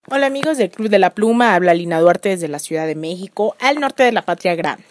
Hola amigos del Club de la Pluma, habla Lina Duarte desde la Ciudad de México, al norte de la Patria Grande.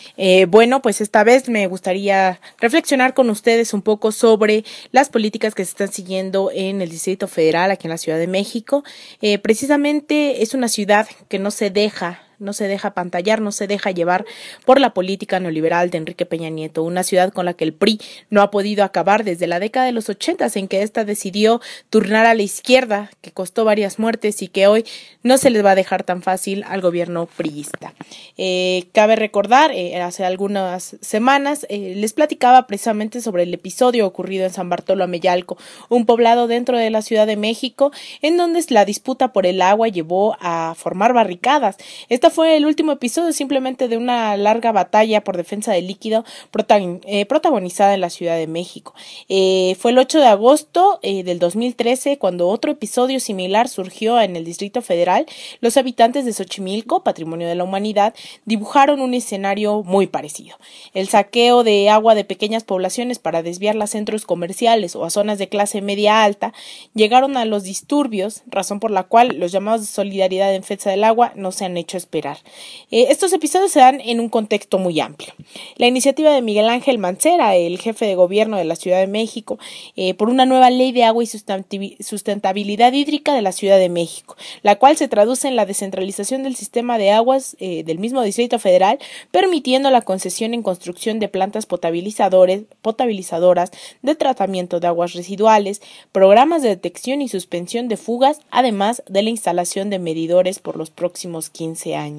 Pues esta vez me gustaría reflexionar con ustedes un poco sobre las políticas que se están siguiendo en el Distrito Federal, aquí en la Ciudad de México. Precisamente es una ciudad que no se deja apantallar, no se deja llevar por la política neoliberal de Enrique Peña Nieto, una ciudad con la que el PRI no ha podido acabar desde la década de los 80, en que ésta decidió turnar a la izquierda, que costó varias muertes y que hoy no se les va a dejar tan fácil al gobierno priista. Cabe recordar, hace algunas semanas les platicaba precisamente sobre el episodio ocurrido en San Bartolo Ameyalco, un poblado dentro de la Ciudad de México, en donde la disputa por el agua llevó a formar barricadas. Esta fue el último episodio simplemente de una larga batalla por defensa del líquido protagonizada en la Ciudad de México. Fue el 8 de agosto del 2013 cuando otro episodio similar surgió en el Distrito Federal. Los habitantes de Xochimilco, Patrimonio de la Humanidad, dibujaron un escenario muy parecido. El saqueo de agua de pequeñas poblaciones para desviarla a centros comerciales o a zonas de clase media alta llegaron a los disturbios, razón por la cual los llamados de solidaridad en defensa del agua no se han hecho esperar. Estos episodios se dan en un contexto muy amplio. La iniciativa de Miguel Ángel Mancera, el jefe de gobierno de la Ciudad de México, por una nueva ley de agua y sustentabilidad hídrica de la Ciudad de México, la cual se traduce en la descentralización del sistema de aguas del mismo Distrito Federal, permitiendo la concesión en construcción de plantas potabilizadoras, de tratamiento de aguas residuales, programas de detección y suspensión de fugas, además de la instalación de medidores por los próximos 15 años.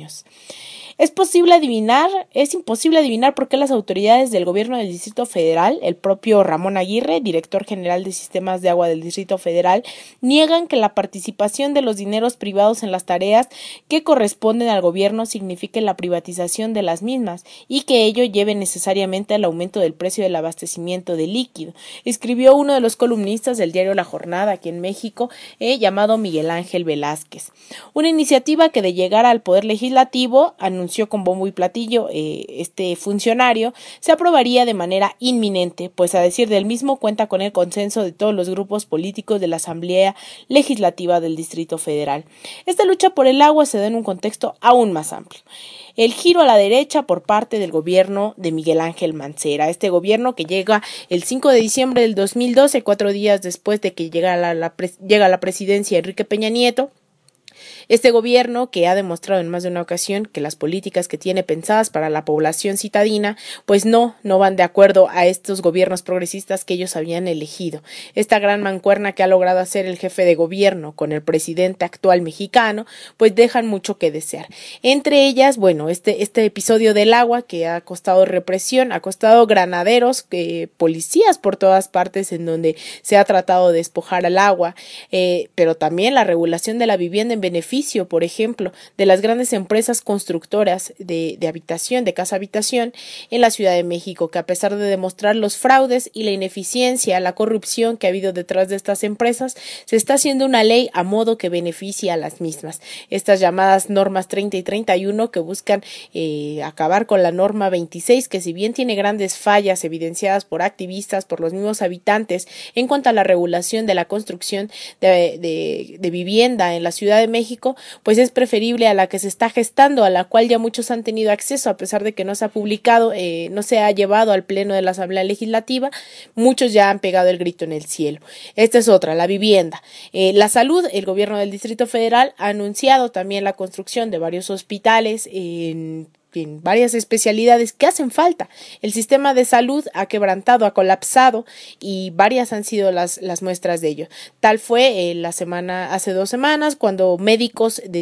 Es imposible adivinar por qué las autoridades del gobierno del Distrito Federal, el propio Ramón Aguirre, director general de Sistemas de Agua del Distrito Federal, niegan que la participación de los dineros privados en las tareas que corresponden al gobierno signifique la privatización de las mismas y que ello lleve necesariamente al aumento del precio del abastecimiento de líquido, escribió uno de los columnistas del diario La Jornada aquí en México, llamado Miguel Ángel Velázquez. Una iniciativa que de llegar al Poder Legislativo, anunció con bombo y platillo este funcionario, se aprobaría de manera inminente, pues a decir del mismo cuenta con el consenso de todos los grupos políticos de la Asamblea Legislativa del Distrito Federal. Esta lucha por el agua se da en un contexto aún más amplio. El giro a la derecha por parte del gobierno de Miguel Ángel Mancera, este gobierno que llega el 5 de diciembre del 2012, 4 días después de que llega a la presidencia Enrique Peña Nieto. Este gobierno que ha demostrado en más de una ocasión que las políticas que tiene pensadas para la población citadina pues no van de acuerdo a estos gobiernos progresistas que ellos habían elegido. Esta gran mancuerna que ha logrado hacer el jefe de gobierno con el presidente actual mexicano pues dejan mucho que desear. Entre ellas, este episodio del agua que ha costado represión, ha costado granaderos, policías por todas partes en donde se ha tratado de despojar al agua, pero también la regulación de la vivienda en beneficio, por ejemplo, de las grandes empresas constructoras de habitación, de casa habitación en la Ciudad de México, que a pesar de demostrar los fraudes y la ineficiencia, la corrupción que ha habido detrás de estas empresas, se está haciendo una ley a modo que beneficie a las mismas. Estas llamadas normas 30 y 31 que buscan acabar con la norma 26, que si bien tiene grandes fallas evidenciadas por activistas, por los mismos habitantes, en cuanto a la regulación de la construcción de vivienda en la Ciudad de México, pues es preferible a la que se está gestando, a la cual ya muchos han tenido acceso, a pesar de que no se ha publicado, no se ha llevado al pleno de la Asamblea Legislativa, muchos ya han pegado el grito en el cielo. Esta es otra, la vivienda. La salud, el gobierno del Distrito Federal ha anunciado también la construcción de varios hospitales en varias especialidades que hacen falta. El sistema de salud ha quebrantado, ha colapsado y varias han sido las muestras de ello. Tal fue hace 2 semanas cuando médicos de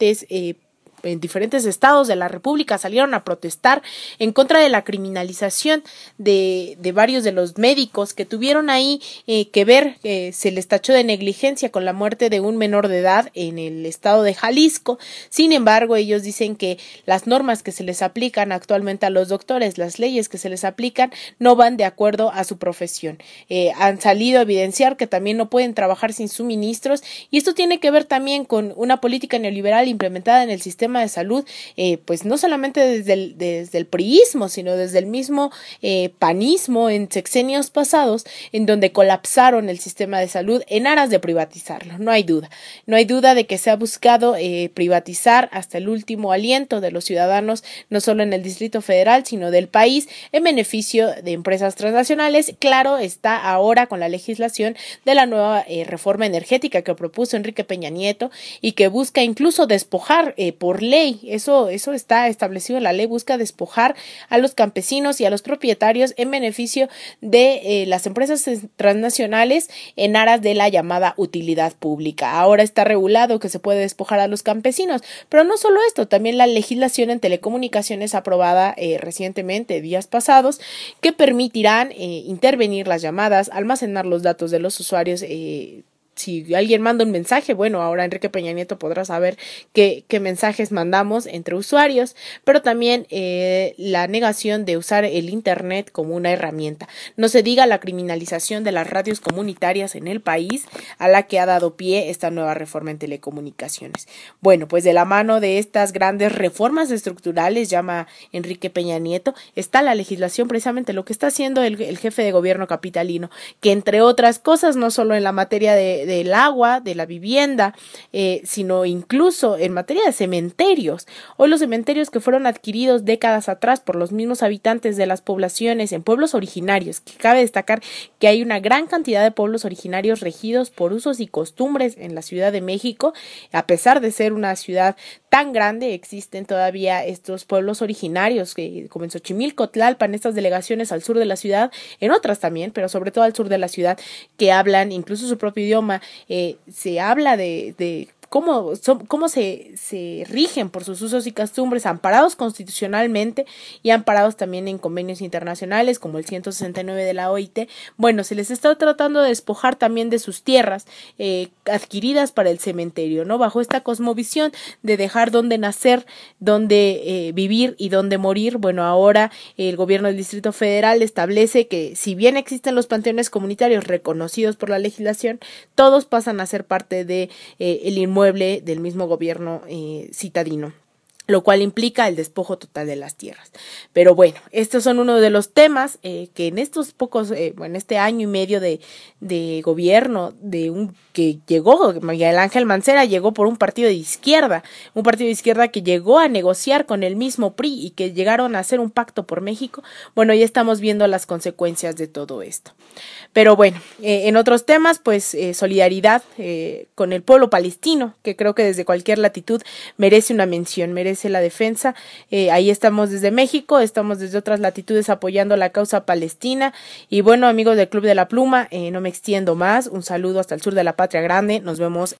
en diferentes estados de la República salieron a protestar en contra de la criminalización de varios de los médicos que tuvieron ahí que ver, se les tachó de negligencia con la muerte de un menor de edad en el estado de Jalisco. Sin embargo, ellos dicen que las normas que se les aplican actualmente a los doctores, las leyes que se les aplican, no van de acuerdo a su profesión. Han salido a evidenciar que también no pueden trabajar sin suministros, y esto tiene que ver también con una política neoliberal implementada en el sistema sistema de salud, pues no solamente desde el priismo, sino desde el mismo panismo en sexenios pasados, en donde colapsaron el sistema de salud en aras de privatizarlo. No hay duda de que se ha buscado privatizar hasta el último aliento de los ciudadanos, no solo en el Distrito Federal, sino del país, en beneficio de empresas transnacionales. Claro está ahora con la legislación de la nueva reforma energética que propuso Enrique Peña Nieto y que busca incluso despojar por ley, eso está establecido en la ley, busca despojar a los campesinos y a los propietarios en beneficio de las empresas transnacionales en aras de la llamada utilidad pública. Ahora está regulado que se puede despojar a los campesinos, pero no solo esto, también la legislación en telecomunicaciones aprobada recientemente, días pasados, que permitirán intervenir las llamadas, almacenar los datos de los usuarios. Si alguien manda un mensaje, bueno, ahora Enrique Peña Nieto podrá saber qué mensajes mandamos entre usuarios, pero también la negación de usar el Internet como una herramienta. No se diga la criminalización de las radios comunitarias en el país, a la que ha dado pie esta nueva reforma en telecomunicaciones. Bueno, pues de la mano de estas grandes reformas estructurales, llama Enrique Peña Nieto, está la legislación, precisamente lo que está haciendo el jefe de gobierno capitalino, que entre otras cosas, no solo en la materia del agua, de la vivienda, sino incluso en materia de cementerios. Hoy los cementerios que fueron adquiridos décadas atrás por los mismos habitantes de las poblaciones en pueblos originarios, que cabe destacar que hay una gran cantidad de pueblos originarios regidos por usos y costumbres en la Ciudad de México, a pesar de ser una ciudad tan grande, existen todavía estos pueblos originarios, como en Xochimilco, Tlalpan, estas delegaciones al sur de la ciudad, en otras también, pero sobre todo al sur de la ciudad, que hablan incluso su propio idioma. Se habla de cómo se rigen por sus usos y costumbres, amparados constitucionalmente y amparados también en convenios internacionales como el 169 de la OIT. Bueno, se les está tratando de despojar también de sus tierras adquiridas para el cementerio, ¿no? Bajo esta cosmovisión de dejar dónde nacer, dónde vivir y dónde morir. Bueno, ahora el gobierno del Distrito Federal establece que si bien existen los panteones comunitarios reconocidos por la legislación, todos pasan a ser parte de el inmueble del mismo gobierno citadino, lo cual implica el despojo total de las tierras. Pero bueno, estos son uno de los temas que en estos pocos, en este año y medio de gobierno que llegó, Miguel Ángel Mancera llegó por un partido de izquierda que llegó a negociar con el mismo PRI y que llegaron a hacer un pacto por México. Bueno, ya estamos viendo las consecuencias de todo esto. Pero bueno, en otros temas, pues solidaridad con el pueblo palestino, que creo que desde cualquier latitud merece una mención, merece la defensa. Ahí estamos desde México, estamos desde otras latitudes apoyando la causa palestina. Y bueno, amigos del Club de la Pluma, no me extiendo más. Un saludo hasta el sur de la Patria Grande. Nos vemos.